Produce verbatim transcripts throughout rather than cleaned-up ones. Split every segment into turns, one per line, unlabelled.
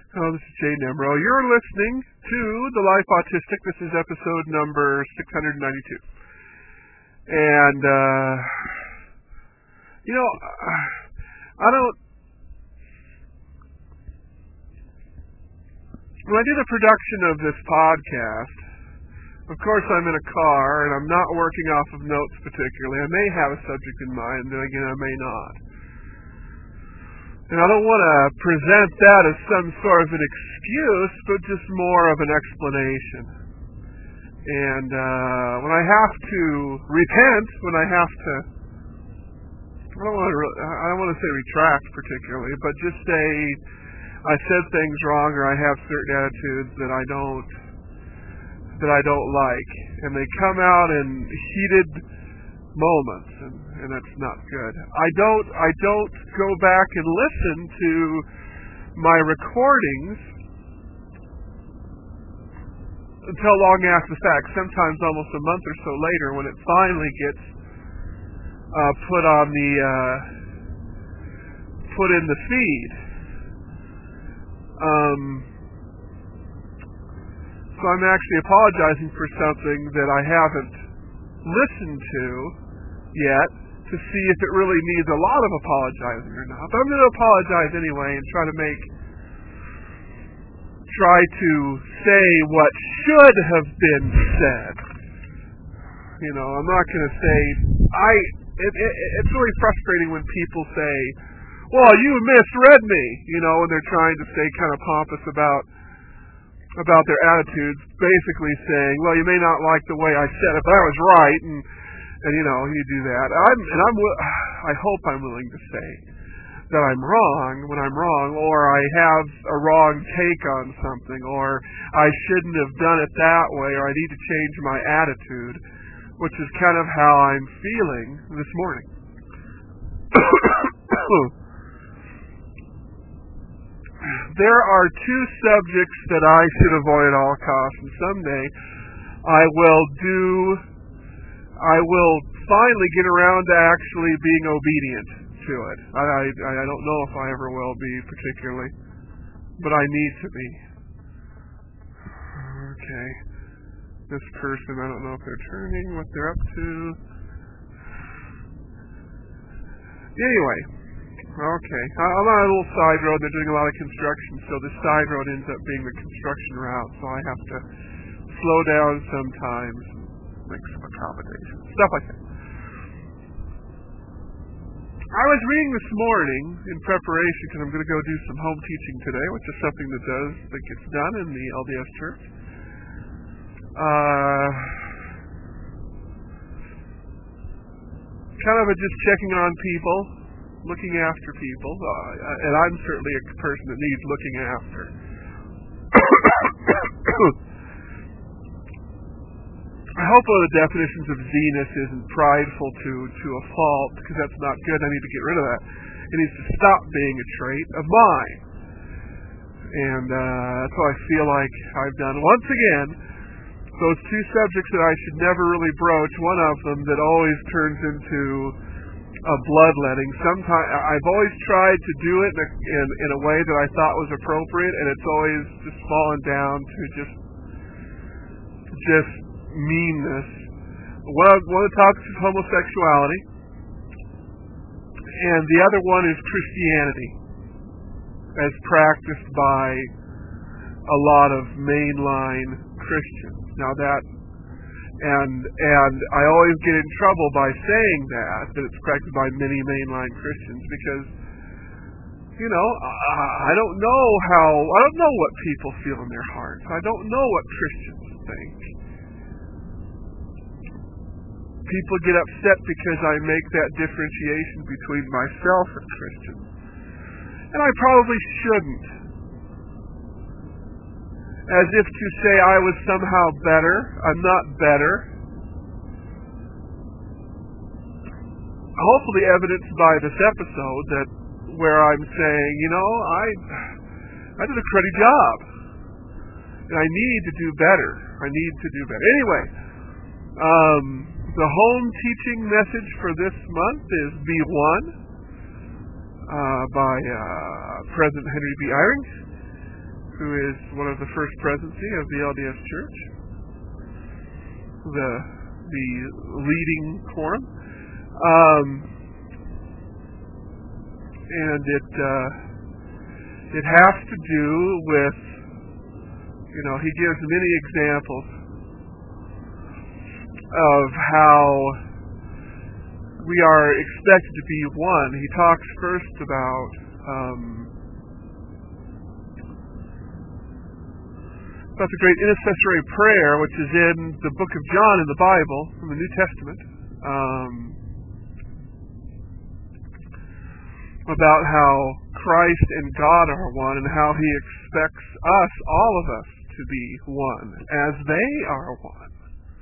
Hello, this is Jay Nemro. You're listening to The Life Autistic. This is episode number six hundred ninety-two. And, uh, you know, I don't... When I do the production of this podcast, of course I'm in a car, and I'm not working off of notes particularly. I may have a subject in mind, and then again I may not. And I don't want to present that as some sort of an excuse, but just more of an explanation. And uh, when I have to repent, when I have to, I don't want to, I don't want to say retract particularly, but just say I said things wrong or I have certain attitudes that I don't, that I don't like, and they come out in heated moments, and, and that's not good. I don't I don't go back and listen to my recordings until long after the fact, sometimes almost a month or so later, when it finally gets uh, put on the uh, put in the feed. Um, so I'm actually apologizing for something that I haven't listened to yet to see if it really needs a lot of apologizing or not. But I'm going to apologize anyway and try to make try to say what should have been said. You know, I'm not going to say I it, it, it's really frustrating when people say, well, you misread me, you know, when they're trying to stay kind of pompous about about their attitudes, basically saying, well, you may not like the way I said it, but I was right, and and you know, you do that. I'm and I'm I hope I'm willing to say that I'm wrong when I'm wrong, or I have a wrong take on something, or I shouldn't have done it that way, or I need to change my attitude, which is kind of how I'm feeling this morning. There are two subjects that I should avoid at all costs, and someday I will do, I will finally get around to actually being obedient to it. I, I, I don't know if I ever will be particularly, but I need to be. Okay. This person, I don't know if they're turning, what they're up to. Anyway. Okay. I'm on a little side road. They're doing a lot of construction, so the side road ends up being the construction route, so I have to slow down sometimes, make some accommodations, stuff like that. I was reading this morning in preparation because I'm going to go do some home teaching today, which is something that does that gets done in the L D S church. Uh, kind of a just checking on people, looking after people, uh, and I'm certainly a person that needs looking after. I hope one of the definitions of zenith isn't prideful to, to a fault, because that's not good. I need to get rid of that. It needs to stop being a trait of mine. And uh, that's what I feel like I've done. Once again, those two subjects that I should never really broach, one of them that always turns into a bloodletting. Sometimes I've always tried to do it in a, in, in a way that I thought was appropriate, and it's always just fallen down to just just meanness. One of, one of the topics is homosexuality, and the other one is Christianity, as practiced by a lot of mainline Christians. Now that And and I always get in trouble by saying that, that it's practiced by many mainline Christians, because, you know, I, I don't know how, I don't know what people feel in their hearts. I don't know what Christians think. People get upset because I make that differentiation between myself and Christians. And I probably shouldn't. As if to say I was somehow better. I'm not better. Hopefully evidenced by this episode, that where I'm saying, you know, I I did a cruddy job. And I need to do better. I need to do better. Anyway, um, the home teaching message for this month is Be One, uh, by uh, President Henry B. Eyring. who is one of the first presidency of the L D S Church, the the leading quorum, um, and it uh, it has to do with, you know, he gives many examples of how we are expected to be one. He talks first about um, about the great intercessory prayer, which is in the book of John in the Bible, in the New Testament, um, about how Christ and God are one, and how he expects us, all of us, to be one, as they are one.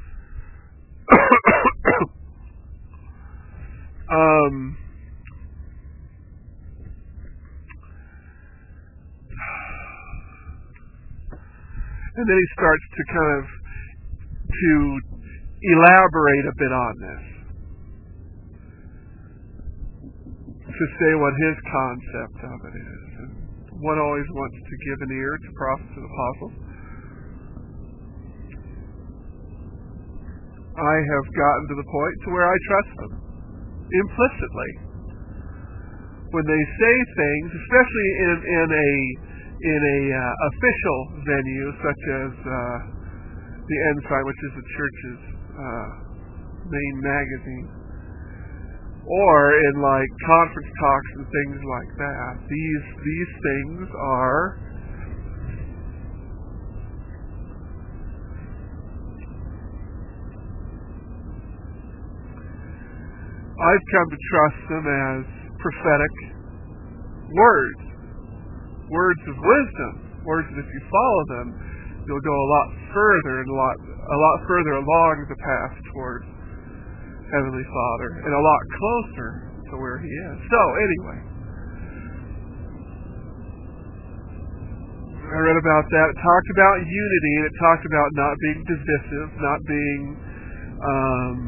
um, and then he starts to kind of to elaborate a bit on this, to say what his concept of it is. And one always wants to give an ear to prophets and apostles. I have gotten to the point to where I trust them implicitly when they say things, especially in, in a in a uh, official venue such as uh, the Ensign, which is the church's uh, main magazine, or in like conference talks and things like that. These these things are I've come to trust them as prophetic words, words of wisdom, words that if you follow them, you'll go a lot further and a lot a lot further along the path towards Heavenly Father, and a lot closer to where he is. So, anyway, I read about that. It talked about unity, and it talked about not being divisive, not being, um,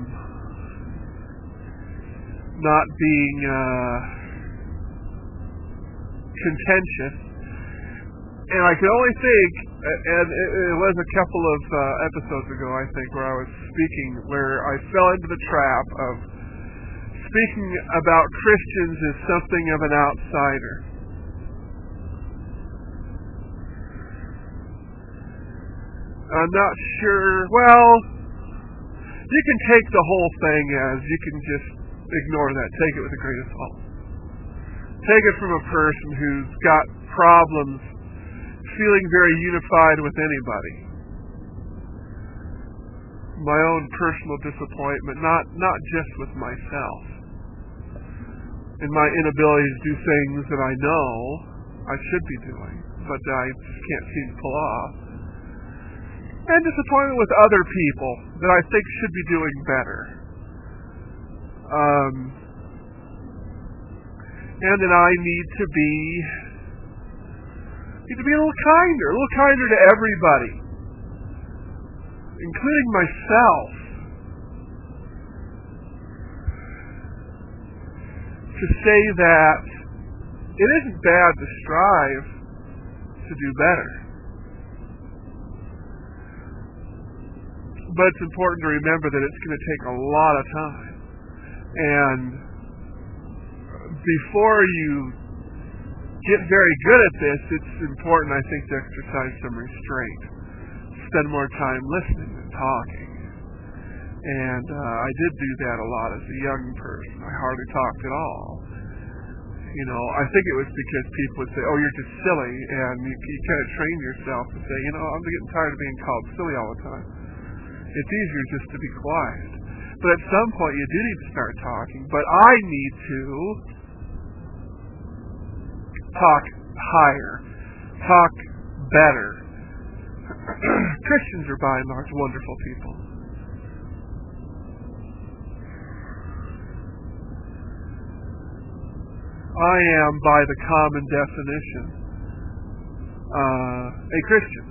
not being uh, contentious. And I could only think, and it was a couple of uh, episodes ago, I think, where I was speaking, where I fell into the trap of speaking about Christians as something of an outsider. I'm not sure, well, you can take the whole thing as, you can just ignore that, take it with a grain of salt. Take it from a person who's got problems feeling very unified with anybody. My own personal disappointment, not not just with myself, and my inability to do things that I know I should be doing, but I just can't seem to pull off. And disappointment with other people that I think should be doing better. Um, and that I need to be need to be a little kinder, a little kinder to everybody, including myself. To say that it isn't bad to strive to do better, but it's important to remember that it's going to take a lot of time. And before you get very good at this, it's important, I think, to exercise some restraint. Spend more time listening and talking. And uh, I did do that a lot as a young person. I hardly talked at all. You know, I think it was because people would say, oh, you're just silly, and you, you kind of train yourself to say, you know, I'm getting tired of being called silly all the time. It's easier just to be quiet. But at some point, you do need to start talking. But I need to talk higher, talk better. Christians are by and large wonderful people. I am, by the common definition, uh, a Christian.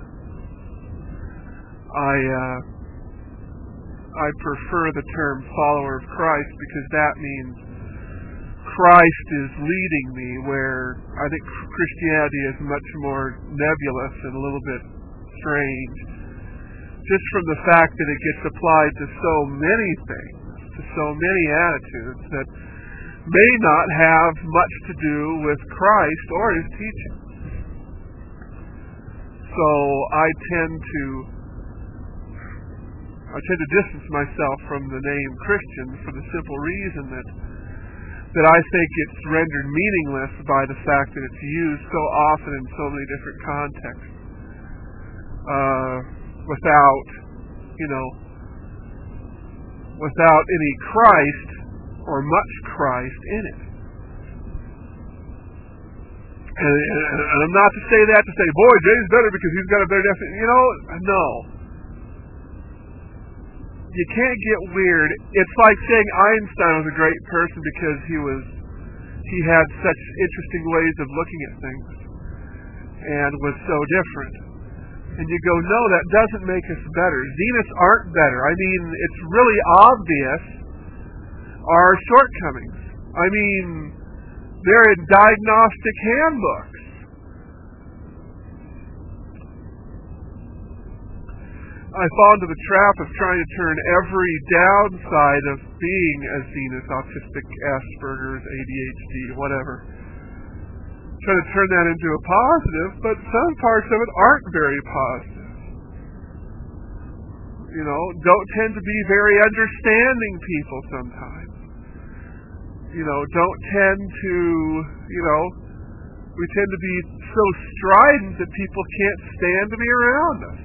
I uh, I prefer the term follower of Christ because that means Christ is leading me, where I think Christianity is much more nebulous and a little bit strange, just from the fact that it gets applied to so many things, to so many attitudes that may not have much to do with Christ or his teaching. So I tend to I tend to distance myself from the name Christian for the simple reason that that I think it's rendered meaningless by the fact that it's used so often in so many different contexts, uh, without, you know, without any Christ or much Christ in it. And, and, and I'm not to say that to say, boy, Jay's better because he's got a better definition. You know, no. You can't get weird. It's like saying Einstein was a great person because he was he had such interesting ways of looking at things and was so different. And you go, no, that doesn't make us better. Zionists aren't better. I mean, it's really obvious our shortcomings. I mean, they're in diagnostic handbooks. I fall into the trap of trying to turn every downside of being a Zionist, autistic, Asperger's, A D H D, whatever. Try to turn that into a positive, but some parts of it aren't very positive. You know, don't tend to be very understanding people sometimes. You know, don't tend to, you know, we tend to be so strident that people can't stand to be around us.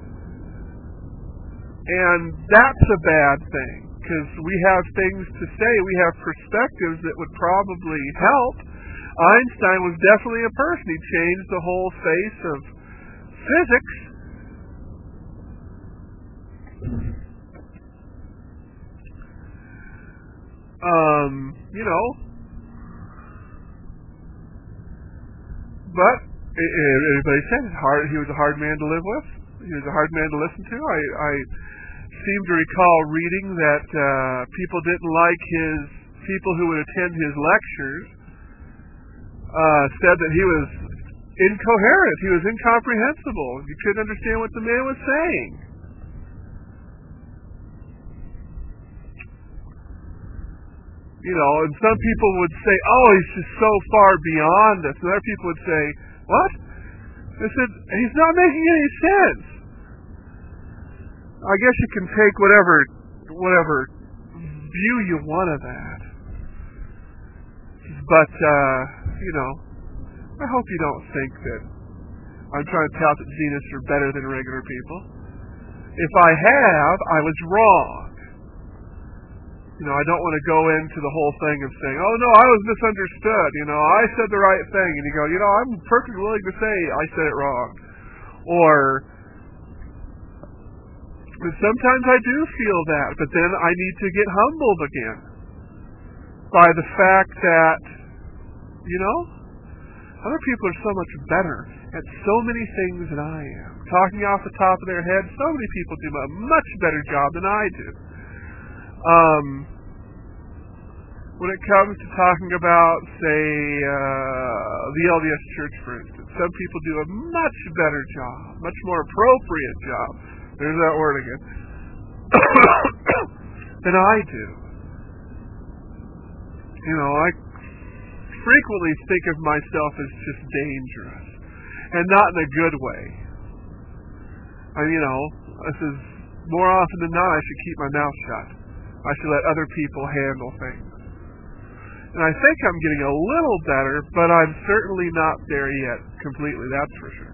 And that's a bad thing, because we have things to say, we have perspectives that would probably help. Einstein was definitely a person. He changed the whole face of physics. Um, you know, but everybody said it's hard. He was a hard man to live with. He was a hard man to listen to. I, I seem to recall reading that uh, people didn't like his people who would attend his lectures. Uh, said that he was incoherent. He was incomprehensible. You couldn't understand what the man was saying. You know, and some people would say, oh, he's just so far beyond us. And other people would say, what? They said, he's not making any sense. I guess you can take whatever whatever view you want of that. But, uh, you know, I hope you don't think that I'm trying to tout that Zionists are better than regular people. If I have, I was wrong. You know, I don't want to go into the whole thing of saying, oh, no, I was misunderstood. You know, I said the right thing. And you go, you know, I'm perfectly willing to say I said it wrong. Or, sometimes I do feel that, but then I need to get humbled again by the fact that, you know, other people are so much better at so many things than I am. Talking off the top of their head, so many people do a much better job than I do. Um, when it comes to talking about, say, uh, the L D S Church, for instance, some people do a much better job, much more appropriate job, there's that word again, than I do. You know, I frequently think of myself as just dangerous, and not in a good way. I mean, you know, this is more often than not, I should keep my mouth shut. I should let other people handle things. And I think I'm getting a little better, but I'm certainly not there yet completely, that's for sure.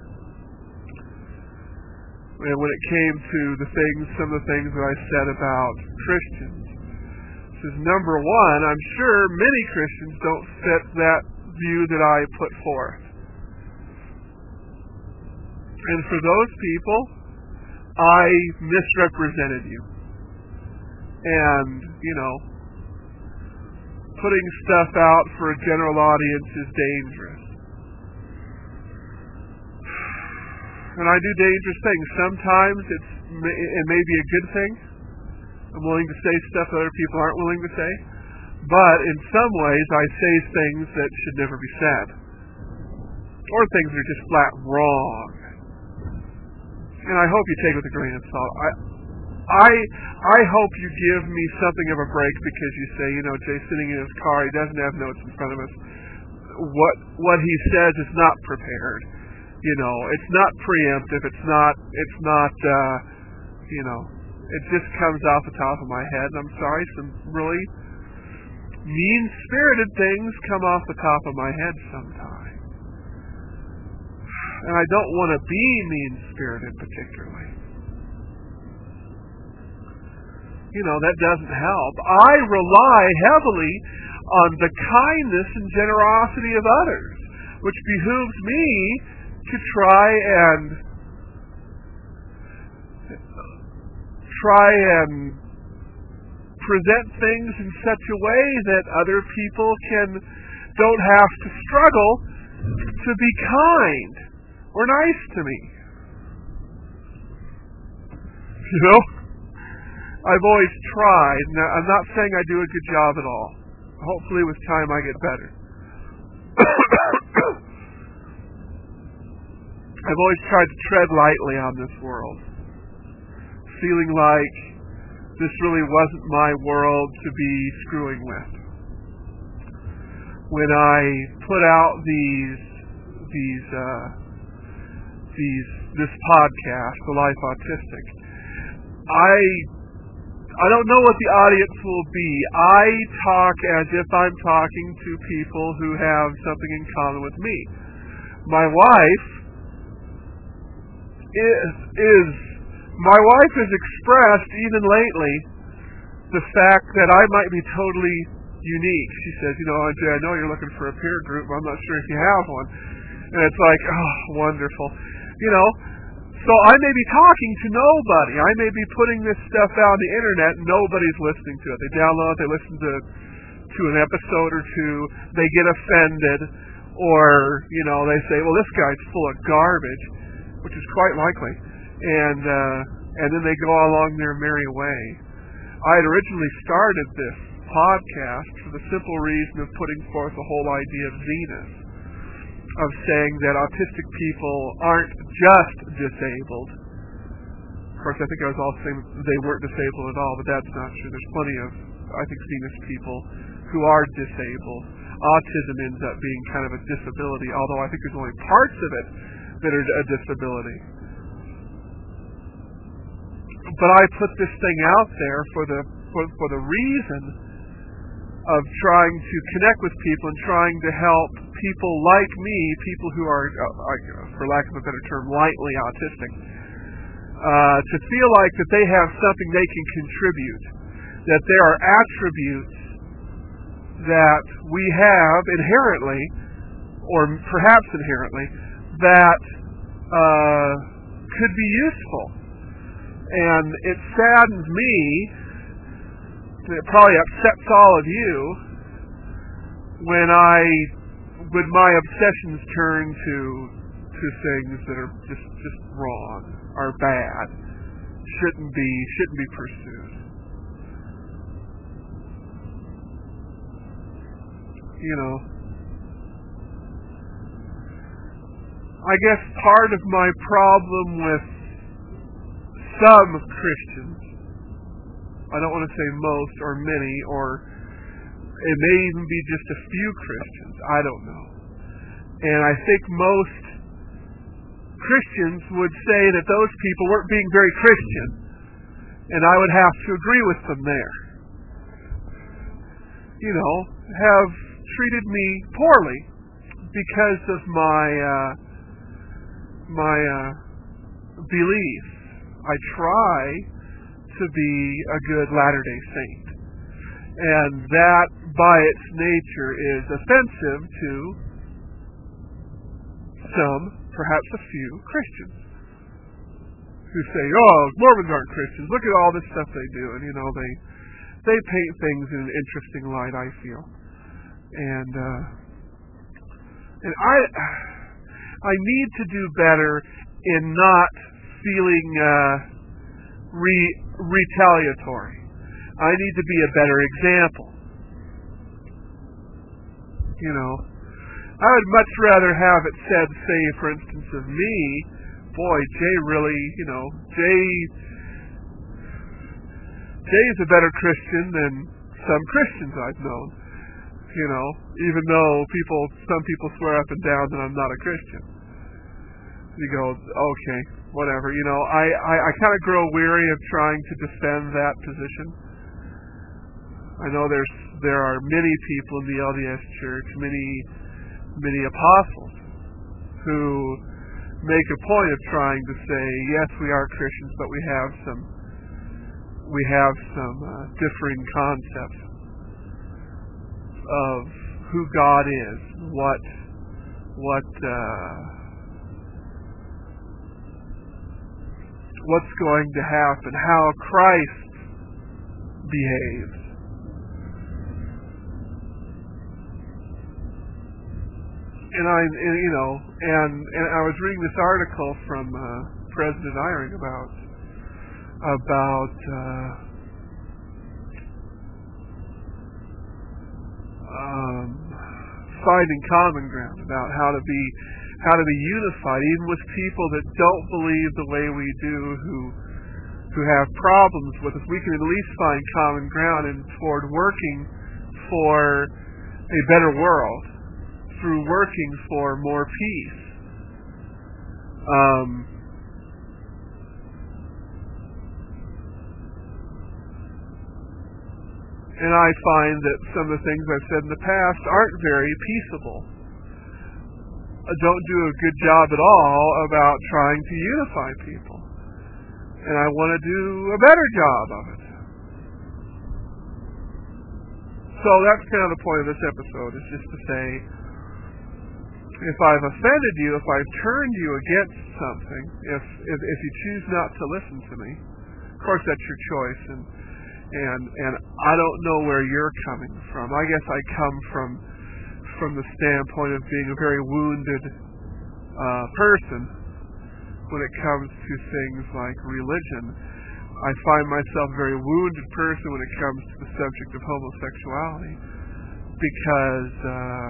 And when it came to the things, some of the things that I said about Christians, is number one, I'm sure many Christians don't fit that view that I put forth. And for those people, I misrepresented you. And, you know, putting stuff out for a general audience is dangerous. And I do dangerous things. Sometimes it's it may be a good thing. I'm willing to say stuff that other people aren't willing to say. But in some ways, I say things that should never be said, or things that are just flat wrong. And I hope you take it with a grain of salt. I, I, I hope you give me something of a break because you say, you know, Jay's sitting in his car, he doesn't have notes in front of us. What what he says is not prepared. You know, it's not preemptive. It's not. It's not. Uh, you know, it just comes off the top of my head. And I'm sorry, some really mean-spirited things come off the top of my head sometimes. And I don't want to be mean-spirited particularly. You know, that doesn't help. I rely heavily on the kindness and generosity of others, which behooves me to try and try and present things in such a way that other people can don't have to struggle to be kind or nice to me. You know? I've always tried. Now, I'm not saying I do a good job at all. Hopefully with time I get better. I've always tried to tread lightly on this world, feeling like this really wasn't my world to be screwing with. When I put out these these uh, these this podcast, The Life Autistic, I I don't know what the audience will be. I talk as if I'm talking to people who have something in common with me. My wife is is my wife has expressed even lately the fact that I might be totally unique. She says, you know, Jay, I know you're looking for a peer group, but I'm not sure if you have one. And it's like, oh, wonderful. You know, so I may be talking to nobody. I may be putting this stuff out on the internet and nobody's listening to it. They download it, they listen to to an episode or two, they get offended, or, you know, they say, well, this guy's full of garbage, which is quite likely. And uh, and then they go along their merry way. I had originally started this podcast for the simple reason of putting forth the whole idea of zenith, of saying that autistic people aren't just disabled. Of course, I think I was also saying they weren't disabled at all, but that's not true. There's plenty of, I think, zenith people who are disabled. Autism ends up being kind of a disability, although I think there's only parts of it that are a disability. But I put this thing out there for the for, for the reason of trying to connect with people and trying to help people like me, people who are, uh, for lack of a better term, lightly autistic, uh, to feel like that they have something they can contribute, that there are attributes that we have inherently, or perhaps inherently, that uh, could be useful. And it saddens me, and it probably upsets all of you, when I, when my obsessions turn to to things that are just just wrong, are bad, shouldn't be shouldn't be pursued. You know, I guess part of my problem with some Christians, I don't want to say most or many, or it may even be just a few Christians, I don't know. And I think most Christians would say that those people weren't being very Christian, and I would have to agree with them there. You know, have treated me poorly because of my uh, my uh, beliefs. I try to be a good Latter-day Saint, and that by its nature is offensive to some, perhaps a few, Christians who say, oh, Mormons aren't Christians, look at all this stuff they do, and you know, they they paint things in an interesting light, I feel. And uh, and I I need to do better in not feeling uh, re- retaliatory. I need to be a better example. You know, I would much rather have it said, say, for instance, of me, boy, Jay really, you know, Jay, Jay is a better Christian than some Christians I've known. You know, even though people, some people swear up and down that I'm not a Christian. You go, okay, whatever. You know, I, I, I kind of grow weary of trying to defend that position. I know there's there are many people in the L D S Church, many many apostles, who make a point of trying to say, yes, we are Christians, but we have some we have some uh, differing concepts of who God is, what what uh, what's going to happen, how Christ behaves. And I, and, you know, and and I was reading this article from uh, President Eyring about about uh, um, finding common ground, about how to be how to be unified, even with people that don't believe the way we do, who who have problems with us. We can at least find common ground and toward working for a better world, through working for more peace. Um, and I find that some of the things I've said in the past aren't very peaceable. I don't do a good job at all about trying to unify people. And I want to do a better job of it. So that's kind of the point of this episode, is just to say, if I've offended you, if I've turned you against something, if, if if you choose not to listen to me, of course that's your choice, and and and I don't know where you're coming from. I guess I come from from the standpoint of being a very wounded uh, person when it comes to things like religion. I find myself a very wounded person when it comes to the subject of homosexuality, because uh,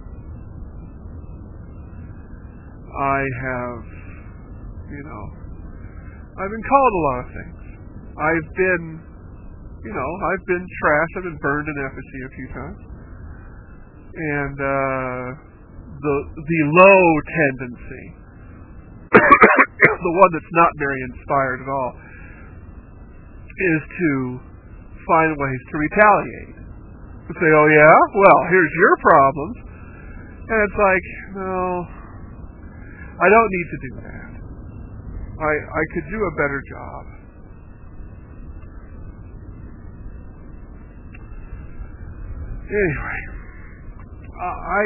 I have, you know, I've been called a lot of things. I've been, you know, I've been trashed. I've been burned in effigy a few times. And uh, the the low tendency, the one that's not very inspired at all, is to find ways to retaliate. To say, oh yeah, well, here's your problems. And it's like, no, I don't need to do that. I I could do a better job. Anyway, I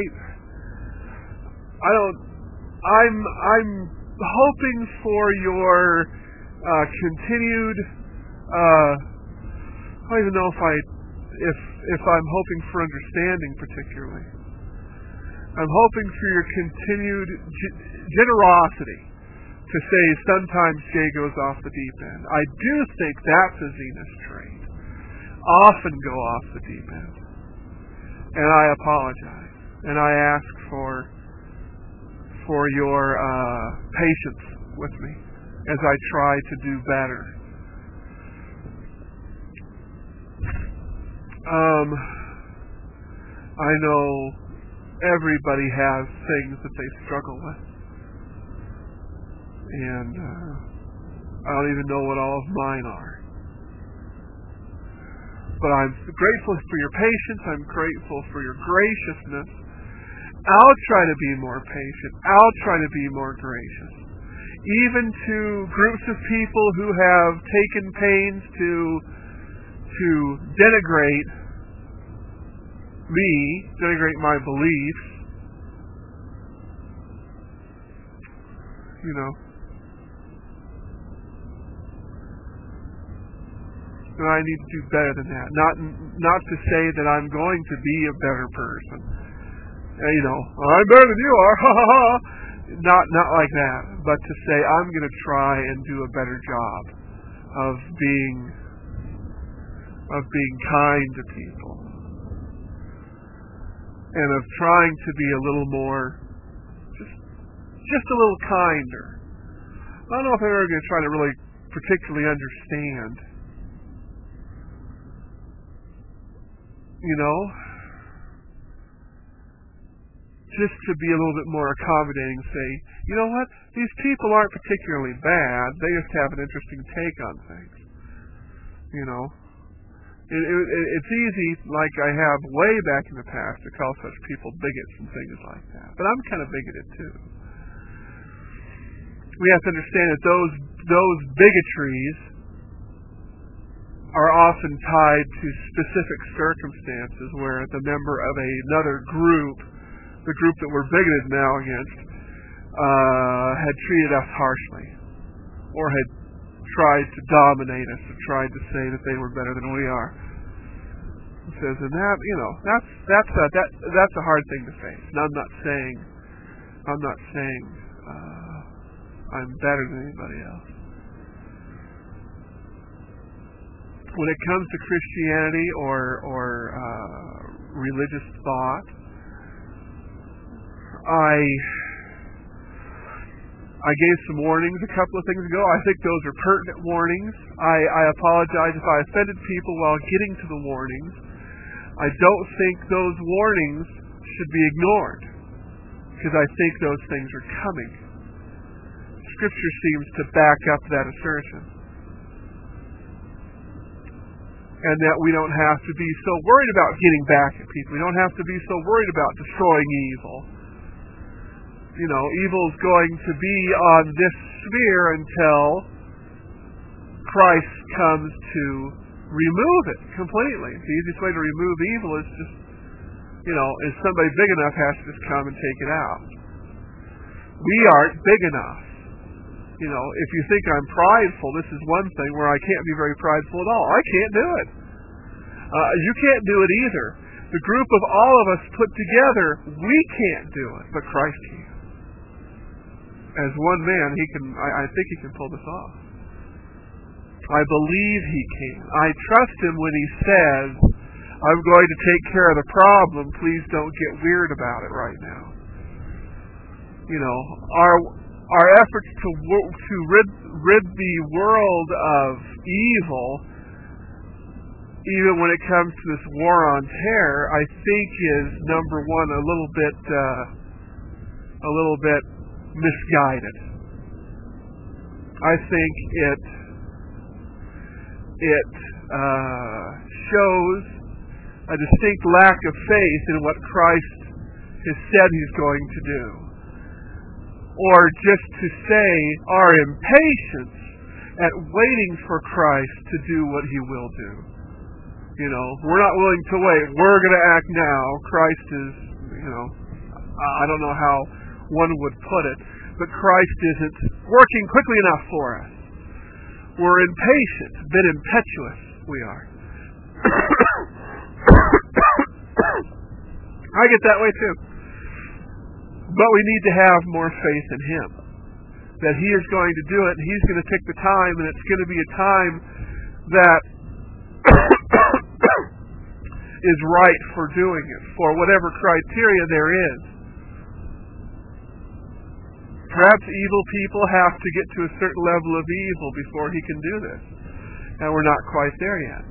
I don't I'm I'm hoping for your uh, continued uh, I don't even know if I if if I'm hoping for understanding particularly. I'm hoping for your continued ge- generosity to say sometimes Jay goes off the deep end. I do think that's a Zenith trait. Often go off the deep end. And I apologize. And I ask for for your uh, patience with me as I try to do better. Um, I know everybody has things that they struggle with. And uh, I don't even know what all of mine are. But I'm grateful for your patience. I'm grateful for your graciousness. I'll try to be more patient. I'll try to be more gracious. Even to groups of people who have taken pains to to denigrate me, denigrate my beliefs. You know. And I need to do better than that. Not not to say that I'm going to be a better person. And, you know, I'm better than you are. Ha ha ha. Not not like that, but to say I'm going to try and do a better job of being of being kind to people. and of trying to be a little more, just, just a little kinder. I don't know if I'm ever going to try to really particularly understand. You know? Just to be a little bit more accommodating, say, you know what? These people aren't particularly bad. They just have an interesting take on things. You know? It, it, it's easy, like I have way back in the past, to call such people bigots and things like that. But I'm kind of bigoted, too. We have to understand that those those bigotries are often tied to specific circumstances where the member of another group, the group that we're bigoted now against, uh, had treated us harshly, or had tried to dominate us, or tried to say that they were better than we are. It says, and that, you know, that's that's a, that that's a hard thing to face. And I'm not saying, I'm not saying uh, I'm better than anybody else. When it comes to Christianity or or uh, religious thought, I I gave some warnings a couple of things ago. I think those are pertinent warnings. I, I apologize if I offended people while getting to the warnings. I don't think those warnings should be ignored, because I think those things are coming. Scripture seems to back up that assertion. And that we don't have to be so worried about getting back at people. We don't have to be so worried about destroying evil. You know, evil's going to be on this sphere until Christ comes to remove it completely. The easiest way to remove evil is just, you know, is somebody big enough has to just come and take it out. We aren't big enough. You know, if you think I'm prideful, this is one thing where I can't be very prideful at all. I can't do it. Uh, you can't do it either. The group of all of us put together, we can't do it, but Christ can. As one man, he can. I, I think he can pull this off. I believe he can. I trust him when he says, I'm going to take care of the problem. Please don't get weird about it right now. You know, our our efforts to to rid rid the world of evil, even when it comes to this war on terror, I think is number one a little bit uh, a little bit misguided. I think it it uh, shows a distinct lack of faith in what Christ has said he's going to do, or just to say our impatience at waiting for Christ to do what he will do. You know, we're not willing to wait. We're going to act now. Christ is, you know, I don't know how one would put it, but Christ isn't working quickly enough for us. We're impatient, a bit impetuous, we are. I get that way too. But we need to have more faith in him, that he is going to do it, and he's going to take the time, and it's going to be a time that is right for doing it, for whatever criteria there is. Perhaps evil people have to get to a certain level of evil before he can do this, and we're not quite there yet.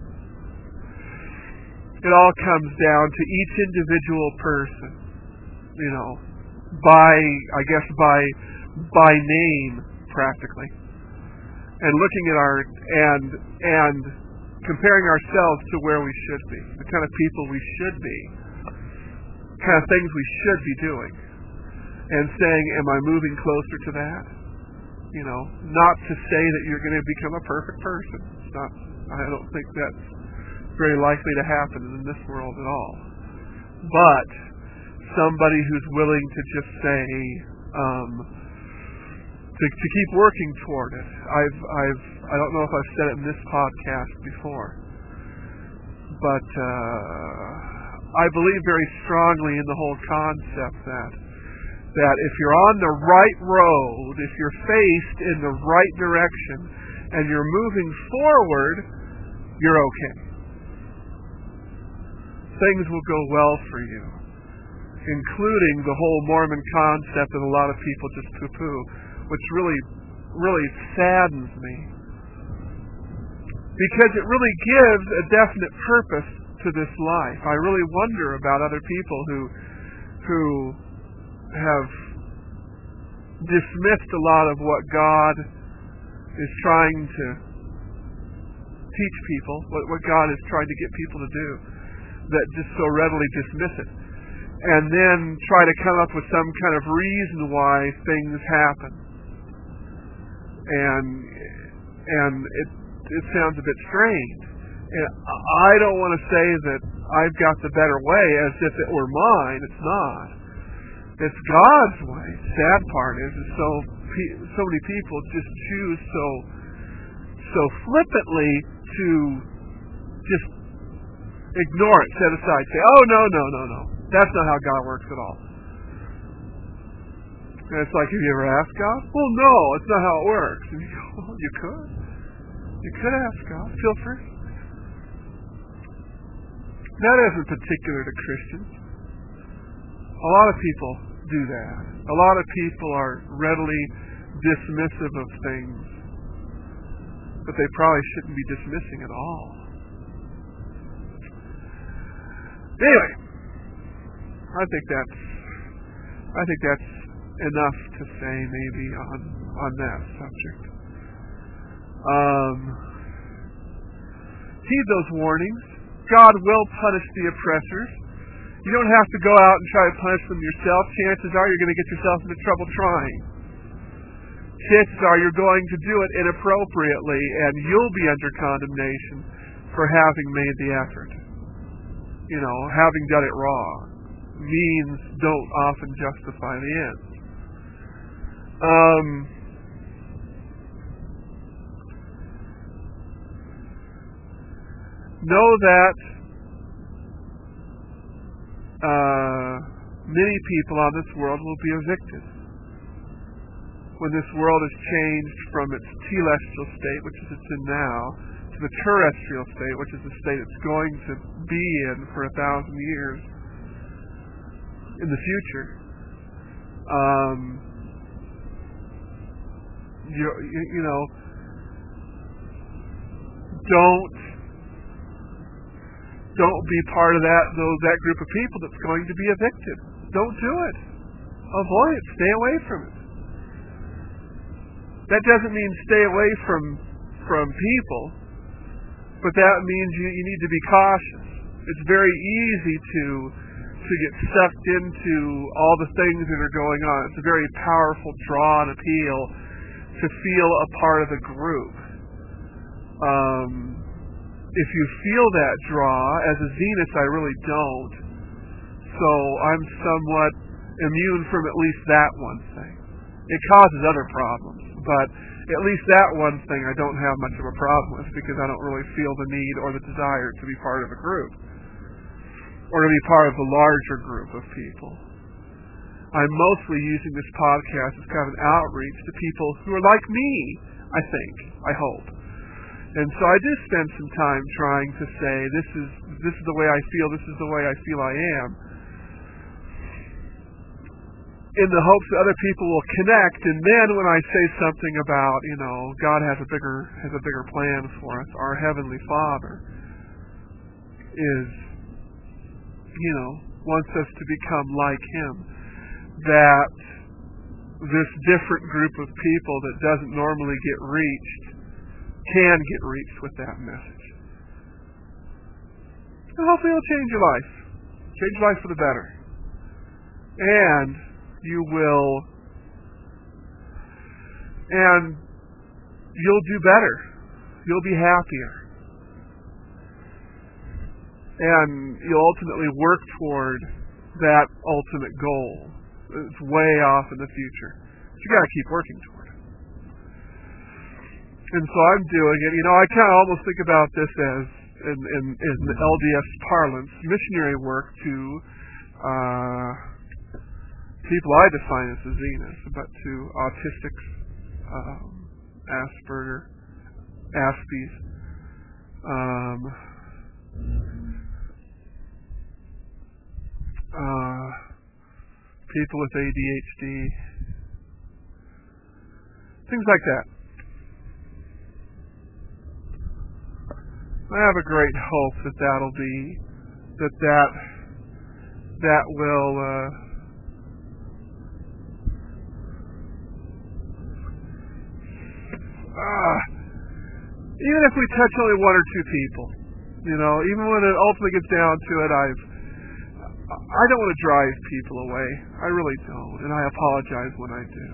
It all comes down to each individual person, you know, by, I guess, by by name, practically, and looking at our and and comparing ourselves to where we should be, the kind of people we should be, the kind of things we should be doing, and saying, am I moving closer to that? You know, not to say that you're going to become a perfect person. It's not. I don't think that's very likely to happen in this world at all. But somebody who's willing to just say, um, to, to keep working toward it. I've, I've, I don't know if I've said it in this podcast before, but uh, I believe very strongly in the whole concept that that if you're on the right road, if you're faced in the right direction, and you're moving forward, you're okay. Things will go well for you. including the whole Mormon concept that a lot of people just poo-poo, which really, really saddens me. Because it really gives a definite purpose to this life. I really wonder about other people who who have dismissed a lot of what God is trying to teach people, what, what God is trying to get people to do, that just so readily dismiss it. And then try to come up with some kind of reason why things happen. And and it it sounds a bit strange. And I don't want to say that I've got the better way as if it were mine. It's not. It's God's way. Sad part is, is so so many people just choose so so flippantly to just ignore it, set aside, say, "Oh no, no, no, no, that's not how God works at all." And it's like, have you ever asked God? Well, no, it's not how it works. And you go, well, you could. You could ask God. Feel free. That isn't particular to Christians. A lot of people do that. A lot of people are readily dismissive of things that they probably shouldn't be dismissing at all. Anyway, I think that's I think that's enough to say maybe on on that subject. Um, heed those warnings. God will punish the oppressors. You don't have to go out and try to punish them yourself. Chances are you're going to get yourself into trouble trying. Chances are you're going to do it inappropriately, and you'll be under condemnation for having made the effort. You know, having done it wrong. Means don't often justify the end. Um, know that uh, many people on this world will be evicted when this world is changed from its telestial state, which is it's in now, to the terrestrial state, which is the state it's going to be in for a thousand years in the future. Um, you, you, you know, don't don't be part of that those that group of people that's going to be evicted. Don't do it. Avoid it. Stay away from it. That doesn't mean stay away from from people, but that means you, you need to be cautious. It's very easy to to get sucked into all the things that are going on. It's a very powerful draw and appeal to feel a part of the group. Um, if you feel that draw, as a Zenist, I really don't. So I'm somewhat immune from at least that one thing. It causes other problems, but at least that one thing I don't have much of a problem with because I don't really feel the need or the desire to be part of a group or to be part of the larger group of people. I'm mostly using this podcast as kind of an outreach to people who are like me, I think, I hope. And so I do spend some time trying to say, this is this is the way I feel, this is the way I feel I am, in the hopes that other people will connect. And then when I say something about, you know, God has a bigger has a bigger plan for us, our Heavenly Father is, you know, wants us to become like Him, that this different group of people that doesn't normally get reached can get reached with that message. And hopefully it'll change your life. Change your life for the better. And you will, and you'll do better. You'll be happier. And you'll ultimately work toward that ultimate goal. It's way off in the future. But you got to keep working toward it. And so I'm doing it. You know, I kind of almost think about this as, in, in, in the L D S parlance, missionary work to uh, people I define as Zenists, but to autistics, um, Asperger, Aspies, um, uh, people with A D H D, things like that. I have a great hope that that'll be, that that, that will, uh, uh, even if we touch only one or two people, you know, even when it ultimately gets down to it, I've, I don't want to drive people away. I really don't, and I apologize when I do.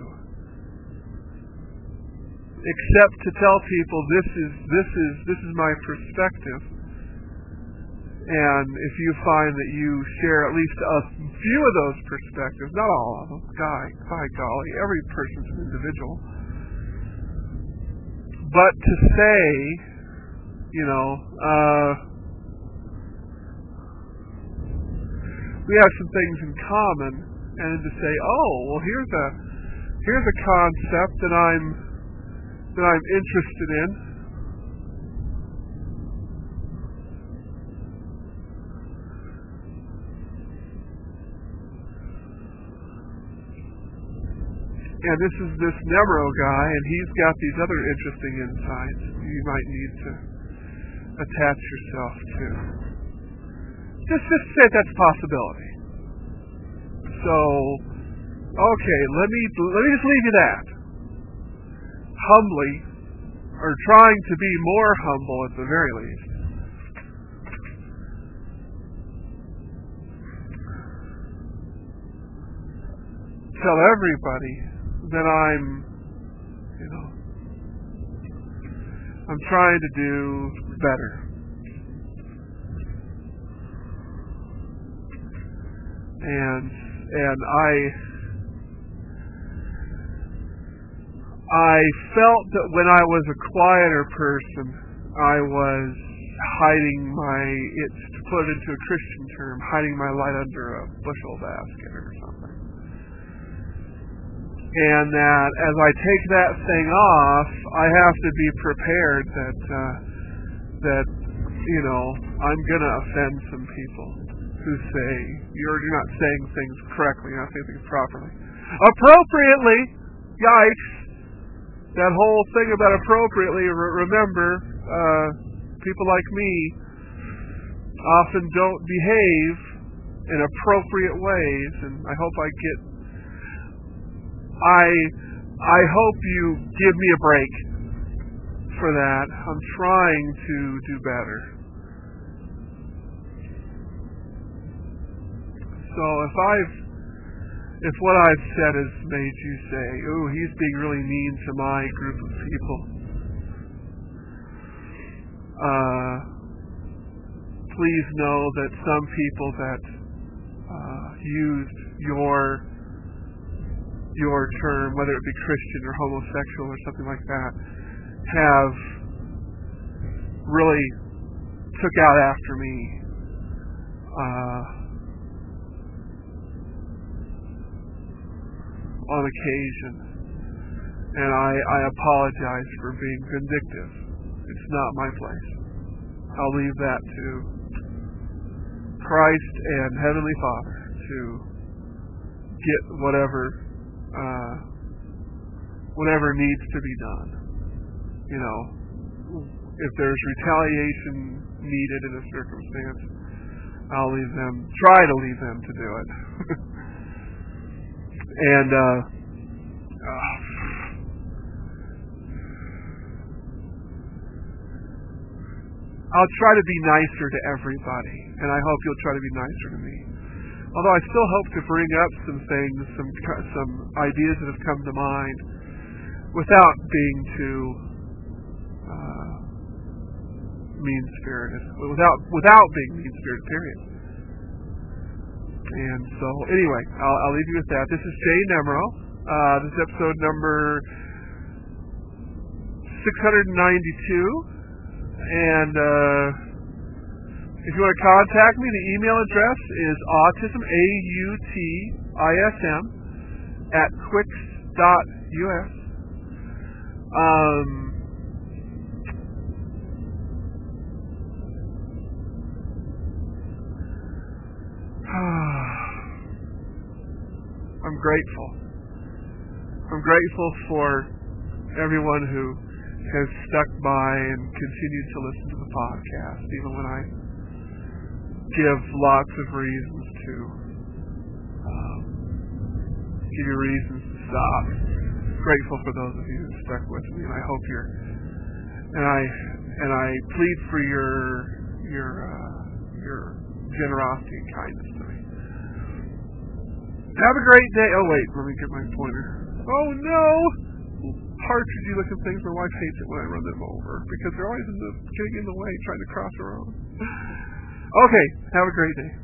Except to tell people this is this is this is my perspective, and if you find that you share at least a few of those perspectives, not all of them, guy, by golly, every person's an individual. But to say, you know, uh, we have some things in common, and to say, oh, well, here's a here's a concept that I'm that I'm interested in. And this is this Nemro guy, and he's got these other interesting insights you might need to attach yourself to. Just, just say that's a possibility. So, okay, let me let me just leave you that. Humbly, or trying to be more humble at the very least. Tell everybody that I'm, you know, I'm trying to do better. And, and I, I felt that when I was a quieter person, I was hiding my, it's to put it into a Christian term, hiding my light under a bushel basket or something. And that as I take that thing off, I have to be prepared that, uh, that, you know, I'm going to offend some people who say, you're, you're not saying things correctly, you're not saying things properly. Appropriately! Yikes! That whole thing about appropriately, remember, uh, people like me often don't behave in appropriate ways, and I hope I get, I, I hope you give me a break for that. I'm trying to do better. So if I've If what I've said has made you say, ooh, he's being really mean to my group of people, uh, please know that some people that uh, used your your term, whether it be Christian or homosexual or something like that, have really took out after me. Uh, on occasion, and I, I apologize for being vindictive. It's not my place. I'll leave that to Christ and Heavenly Father to get whatever uh, whatever needs to be done. You know, if there's retaliation needed in a circumstance, I'll leave them, try to leave them to do it. And uh, uh, I'll try to be nicer to everybody, and I hope you'll try to be nicer to me. Although I still hope to bring up some things, some some ideas that have come to mind, without being too uh, mean-spirited, without without being mean-spirited. Period. And so, anyway, I'll, I'll leave you with that. This is Jay Nemro. Uh, this is episode number six hundred ninety-two. And uh, if you want to contact me, the email address is autism, A U T I S M, at quix dot U S. Um... grateful. I'm grateful for everyone who has stuck by and continued to listen to the podcast, even when I give lots of reasons to um, give you reasons to stop. Grateful for those of you who stuck with me, and I hope you're and I and I plead for your your uh, your generosity and kindness to me. Have a great day. Oh wait, let me get my pointer. Oh no! Partridgey looking things. My wife hates it when I run them over because they're always in the getting in the way, trying to cross her own. Okay, have a great day.